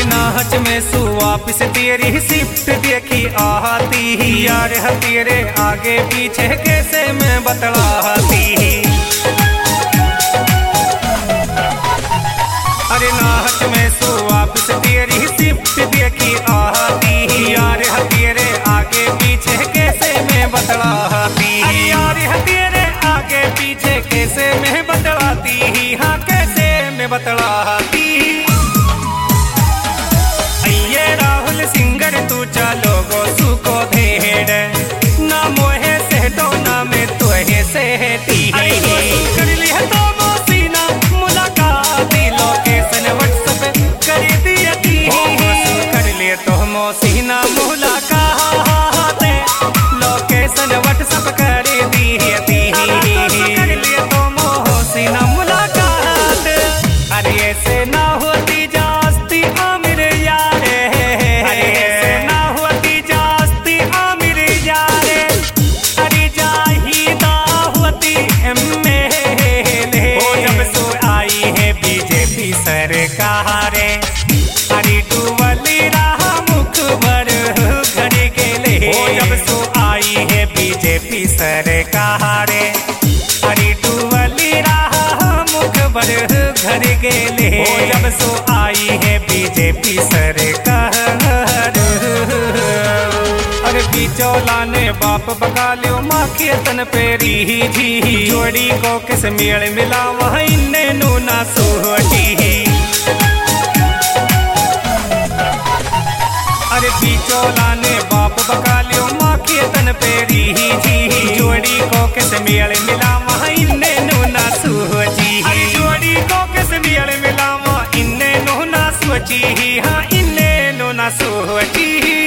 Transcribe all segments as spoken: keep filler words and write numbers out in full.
अरे नाहच में सु वापिस तेरी शिफ्ट देखी आती, यार है तेरे आगे पीछे कैसे मैं बतलाती। अरे नाहच में सु वापिस तेरी शिफ्ट देखी आती, यार है तेरे आगे पीछे कैसे मैं बतलाती। यार है तेरे आगे पीछे कैसे मैं बतलाती, हाँ कैसे मैं बतलाती। सिंगर तू चालो गो सुको भेड़ ना मोहे सेठो ना मैं तुहे सेठी कर लिया तो मोसीना मुलाकात लोकेशन व्हाट्सएप कर दिया थी। कर लिए तो मोसीना मुलाकात लोकेशन व्हाट्सएप कर दी थी। कर लिए तो मोसीना मुलाकात अरे ऐसे ना होती जास्ती आमिर यार। सरकारे अरे डुबली रहा मुख भर घर गेले, जब सो आई है बीजेपी सरकारे। अरे डुबली रहा मुख भर घर गेले, जब सो आई है बीजेपी सरकार। अरे बिचौला ने बाप बका लियो माँ खेतन पेरी जी, जोड़ी को किस मेल मिला वहाँ इन्ने नू ना सोटी। अरे बिचौला ने बाप बका लियो माँ खेतन पेरी जी, जोड़ी को किस मेल मिला वहाँ इन्ने नू ना सोची। जोड़ी को किस मेल मिला वहाँ इन्ने नू ना सोची, हाँ इन्ने नू ना सोची।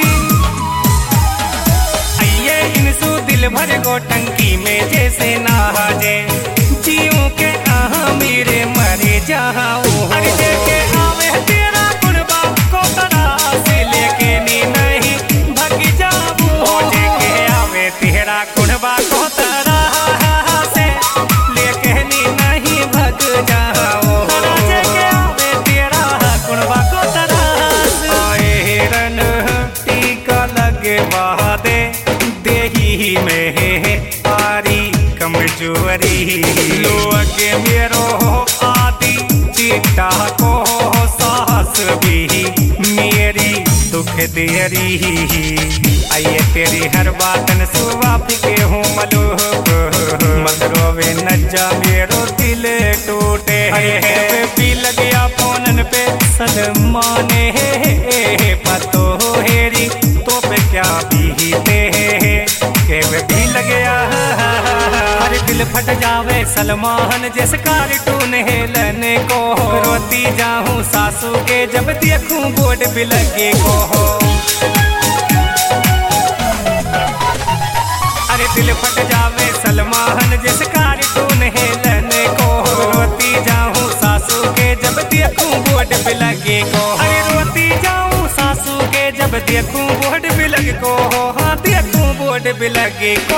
दिल भर गो टंकी में जैसे नहाजे, जीव के आहा मेरे मरे जाऊं। अरे देखे आवे तेरा कुर्बा को तरा से लेके नी नहीं भग जाऊं। देखे आवे तेरा कुर्बा को तरा से लेके नी नहीं भग जाऊं। देखे आवे तेरा कुर्बा को तरा से रन टीका लगे बहादे देही में पारी कमजोरी। लोग मेरो आदि चिट्टा को सास भी मेरी दुख देरी। आइए तेरी हर बातन सुबह फिके हूँ मलूक, मत रोवे नज्जा मेरो दिल टूटे। भी लग गया फोनन पे सलमाने पतो हेरी तो पे क्या बीते भी लग गया। हर दिल फट जावे सलमान जैसे कार्टून हेलन को, रोती जाऊं सासू के जब देखूं बोर्ड भी लगे को। अरे दिल फट जावे सलमान जैसे कार्टून हेलन को, रोती जाऊं सासू के जब देखूं बोर्ड भी लगे को। अरे रोती जाऊं सासू के जब देखूं बोर्ड भी लगे को, हाँ देखूं बोर्ड भी लगे को।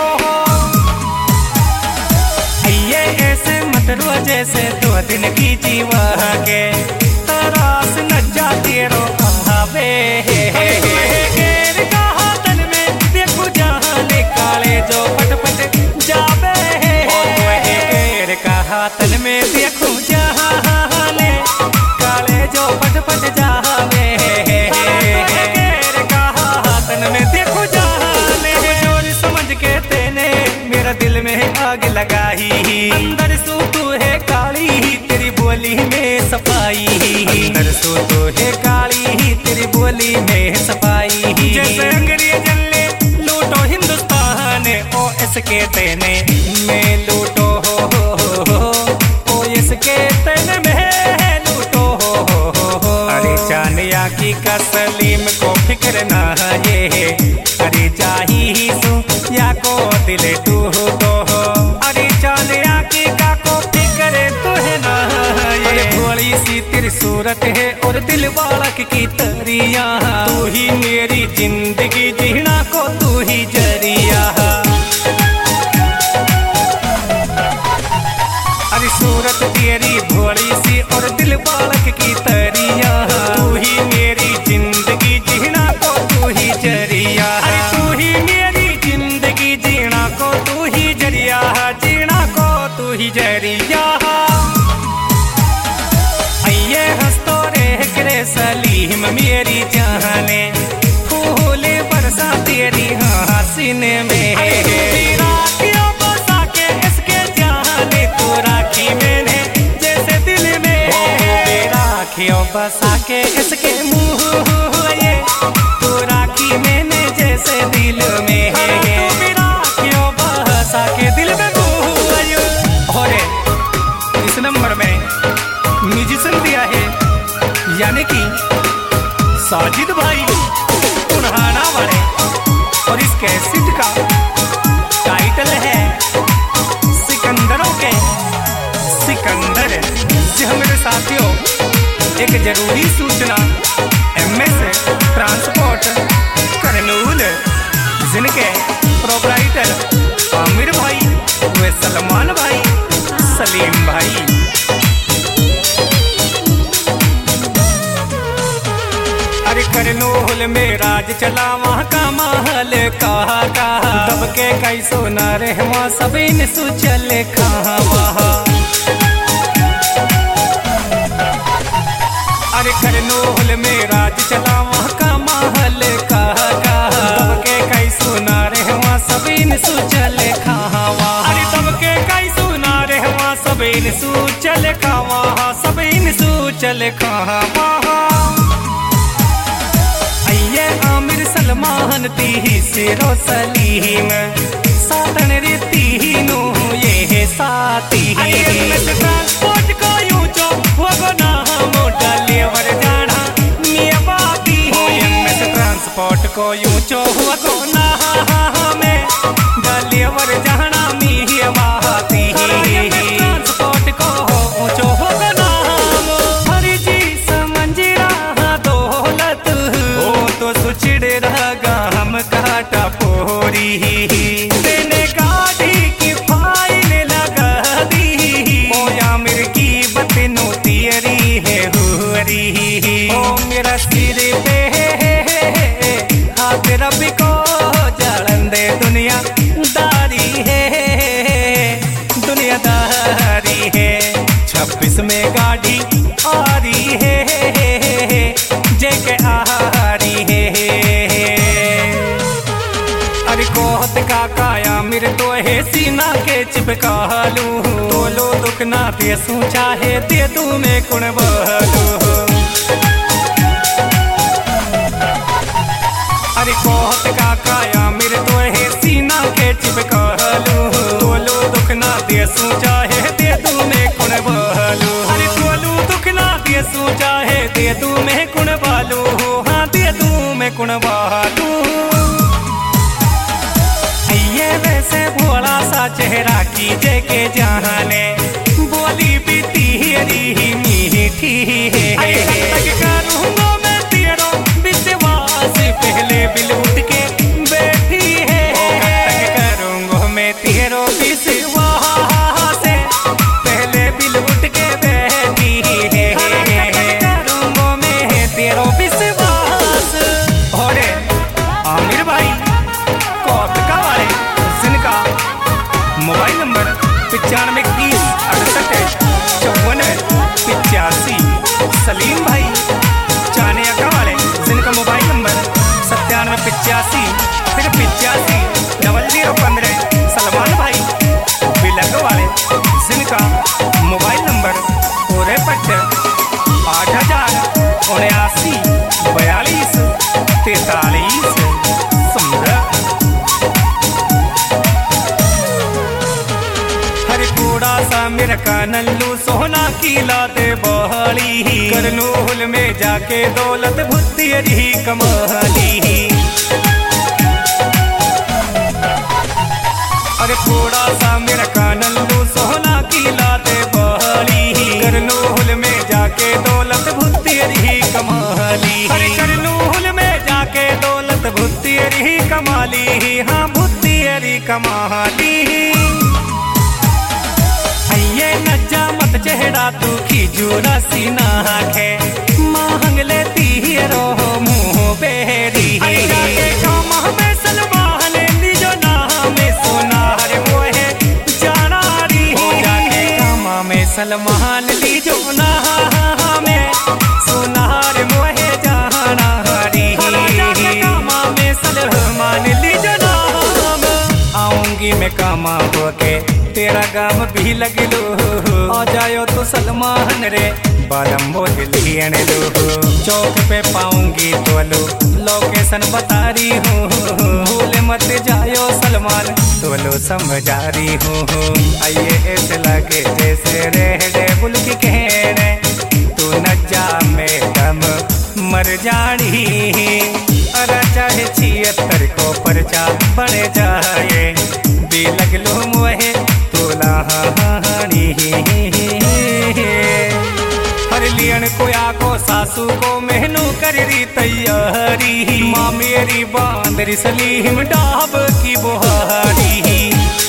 ये ऐसे मत रो जैसे दो दिन की जीवा के तरास न जाती रो आवे। घेर का हाथन में देखो जहाँ निकाले जो पट-पट जावे। घेर का हाथन में देखो जहाँ ले काले जो पट-पट जावे। घेर का हाथन में देखो जहाँ ले जोर समझ के तेने मेरा दिल में आग लगाई। अंदर सो तू है काली तेरी बोली में सफाई। अंदर सो तू है काली तेरी बोली में सफाई। जैसे अंग्रेजन ले लूटो हिंदुस्तान ओ इसके तेने में लूटो हो ओ इसके तेने में लूटो हो। अरे चानिया की कसलीम को फिक्र ना ये, अरे चाही सु या को दिल तू तो हो। अरे चानिया की का को फिक्र तो है ना ये, भोली सी तेरी सूरत है और दिल बालक की तरिया। तू ही मेरी जिंदगी जीना को तू ही जरिया। अरे सूरत तेरी भोली सी और दिल बालक की तरिया। तू ही मेरी सलीम मेरी जाने फूले बरसा तेरी हसीने में राखियों बसा के इसके जाने तो राखी मैंने जैसे दिल में राखियों बसा के इसके मुँह ये तो राखी मैंने जैसे दिल में राखियों बसा के दिल में और इस नंबर में म्यूजिशियन दिया है यानी कि साजिद भाई उन्हाना वाले और इस कैसेट का टाइटल है सिकंदरों के सिकंदर। जी हाँ मेरे साथियों, एक जरूरी सूचना एमएस ट्रांसपोर्ट करनूल जिनके प्रोपराइटर आमिर भाई वे सलमान भाई सलीम भाई। अरे करनूल में राज चला वहाँ का महल कहा कहा तब के कई सोना रे वहाँ सभी सुचल कहा वहाँ। अरे करनूल में राज चला वहाँ का महल कहा कहा तब के कई सोना रे वहाँ सभी सुचल कहा वहाँ। अरे तब के कई सोना रे वहाँ सभी सुचल कहा वहाँ सभी सुचल कहा वहाँ। आमिर सलमान ती सिरो सलीम सातन रे तीनों ये साथी ट्रांसपोर्ट को यूं जो वो ना मोटा लेवर जाना मिया बाती ट्रांसपोर्ट को यूं जो वो ना में डलेवर जाना मिया बाती ट्रांसपोर्ट को ऊंचो हो ना हरि जी समझरा दौलत हो तो सुचिड़े रहा हम काटा पोरी तेने गाड़ी की फाइल लगा दी ओ आमिर की बतनू तेरी है हुरी ओ मेरा सिर पे हाथ रब को जलन दे दुनिया दारी है दुनियादारी है छब्बीस में गाड़ी आ रही है जे के आ रही है। अरे कोहत का काया मेरे तो है सीना के चिपका लू तो लो दुख ना दे सू चाहे दे तू मैं कुण बलू। अरे कोहत का काया मेरे तो है सीना के चिपका लू तो लो दुख ना दे सू चाहे दे तू मैं कुण बलू। अरे तो लो दुख ना दे सू चाहे दे तू मैं कुण बालू हाँ दे तू मैं कुण बालू। ये वैसे भोला सा चेहरा की के जाने बोली भी तेरी मीठी है करूँगा मैं तेरो विश्वास पहले बिल उठ के बैठी है करूँगा मैं तेरो विश्वास पहले बिल उठ के बैठी है करूँगा मैं तेरो विश्वास। और आमिर भाई कोतका वाले जिनका मोबाइल नंबर पचानवे इक्कीस अड़सठ चौवन पिचासी सलीम भाई चानिया वाले जिनका मोबाइल नंबर सत्तानवे पिचासी फिर पिचासी डबल जीरो पंद्रह सलमान भाई बिलग वाले जिनका मोबाइल नंबर पूरे पट आठ हजार उन्यासी बयालीस तैतालीस सुंदर। हरे कूड़ा सा मेरा कानल्लू सोना की लाते बहाली करनूल में जाके दौलत भुत्ती रही कमाली। अरे कूड़ा सा मेरा कानल्लू सोना की लाते बहाली करनूल में जाके दौलत भुत्ती रही कमाली। अरे करनूल में जाके दौलत भुत्ती रही कमाली हाँ भुत्ती रही कमाली। ये नज्जा मत चेहरा तू खिजूरा सीना है मांग लेती रो मुँह बेरी काम में सलमान ली जो नाम सोनार मोहे जाना रही जाके काम में सलमान ली जो नाम सोनार मोहे मेरा गाम भी लगलो आ जायो तो सलमान रे बालम मोह लियन लो चौक पे पाऊंगी तो लो लोकेशन बता रही हूँ भूल मत जायो सलमान तो लो समझा रही हूँ आइए ऐसे लगे जैसे रेहड़े बुल की कहने तू न जा मैडम मर जानी अरे चाहे छिहत्तर को पर्चा बढ़ जाए भी लग लो मुहे तो लाहानी हर लियन को आको सासू को मेहनू कर री तैयारी माँ मेरी बांदरी सलीम डाब की बुहारी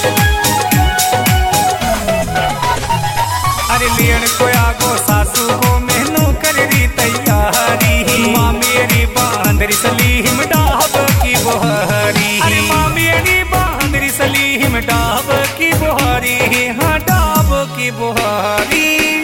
अरे लियन को आको सासू को मेहनू कर री तैयारी माँ मेरी बांदरी सलीम डाब की बुहारी अरे माँ मेरी बांदरी सलीम डाब की बुहारी हाँ डाब की बुहारी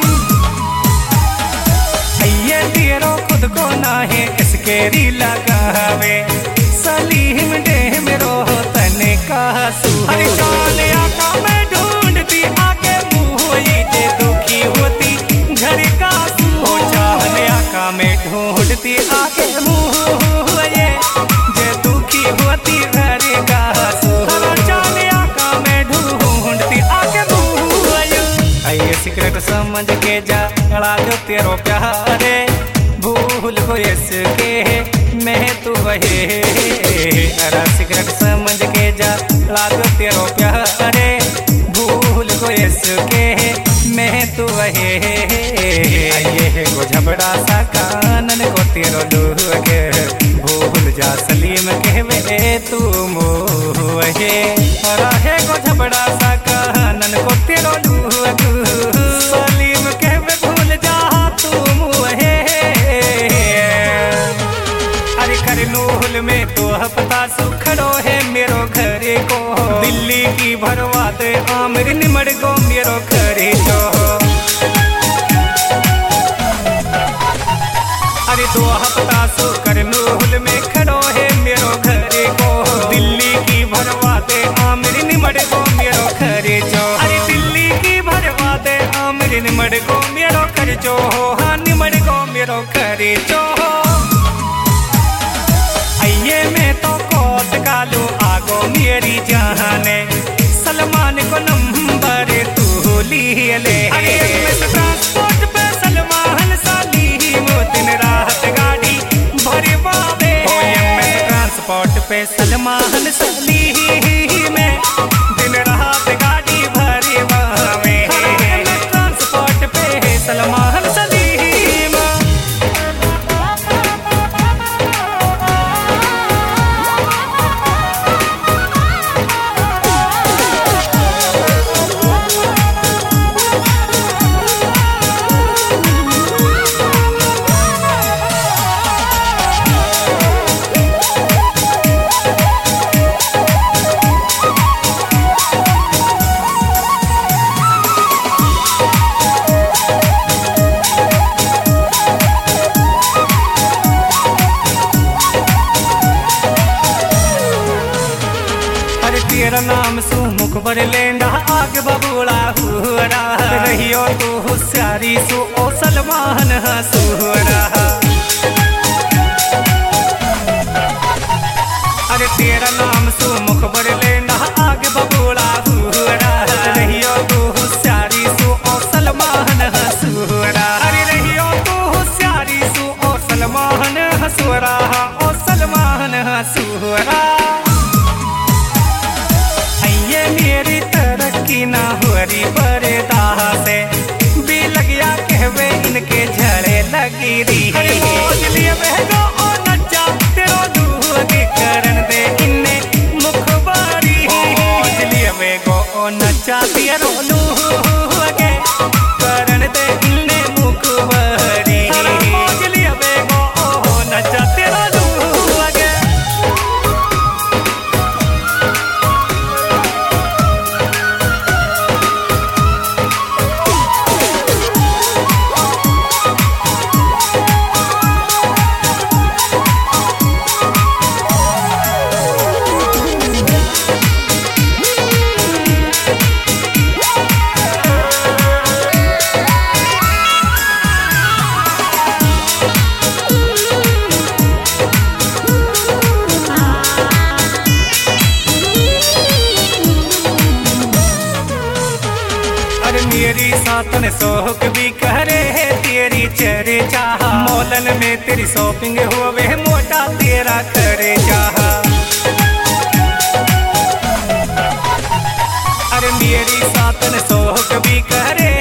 ये तेरो खुद को ना है इसके री लगावे सलीम डे मेरो तने का अरे जाने आका मैं ढूंढती आके मुँह ये दुखी होती घर का सू जाने आका मैं ढूंढती आके मुँह ये जे दुखी होती घर का सू जाने आका मैं ढूंढती आके मुँह ये सिगरेट समझ के जा लड़ा जो तेरो प्यारे भूल को इसके मैं तू वही अरे सिगरेट समझ के जा लड़ा जो तेरो प्यारे भूल को इसके मैं तू वही ये को झबड़ा सा कानन को तेरो लूगे भूल जा सलीम कहवे तू मोहे रहे को झबड़ा सा कानन को तेरो लूगे सलीम कहवे भूल जा तू मोहे अरे कर नूल में तो पता सुखड़ो है मेरो घरे को दिल्ली की भरवा दे आमिर निमड़ गो मेरो घरे जो अरे दो हफ्ता सो कर नूल में खड़ो है मेरो घरे को दिल्ली की भरवा दे आमिर निमड़ गो मेरो घरे जो अरे दिल्ली की भरवा दे आमिर निमड़ गो मेरो घर जो हाँ निमड़ गो मेरो घरे जो आइए मैं तो कोट कालू आगो मेरी जाने सलमान को नंबर तू लिए ले ट्रांसपोर्ट पे सलमान सलीम दिन रात गाड़ी भरे बाबे ट्रांसपोर्ट पे सलमान सलीम दिन रात गाड़ी भरे बाबे ट्रांसपोर्ट पे सलमान सलीम तेरा नाम सु मुख पर लेंडा आग बबूला हुआ रहियो तू होशियारी सु ओ सलमान हसूरा अरे तेरा नाम सु मुख पर लेंडा आग बबूला हुआ रहियो तू होशियारी सु ओ सलमान हसूरा अरे रहियो तू होशियारी सु ओ सलमान हसूरा ओ सलमान हसूरा मेरी तरक्की ना हुरी बरे दाह से भी लग गया कहवे इनके झड़े लगी रही लिए बहगो ओ नचा तेरो दूध करन दे इन्ने मुखबारी लिए बहगो ओ नचा तेरो दूध करन दे इन्ने मुखबारी लिए बहगो ओ नचा तेरो सातन शौक भी करे है तेरी चर्चा। मॉलन में तेरी शॉपिंग होवे मोटा तेरा करे चाहा। अरे मेरी सातन शौक भी करे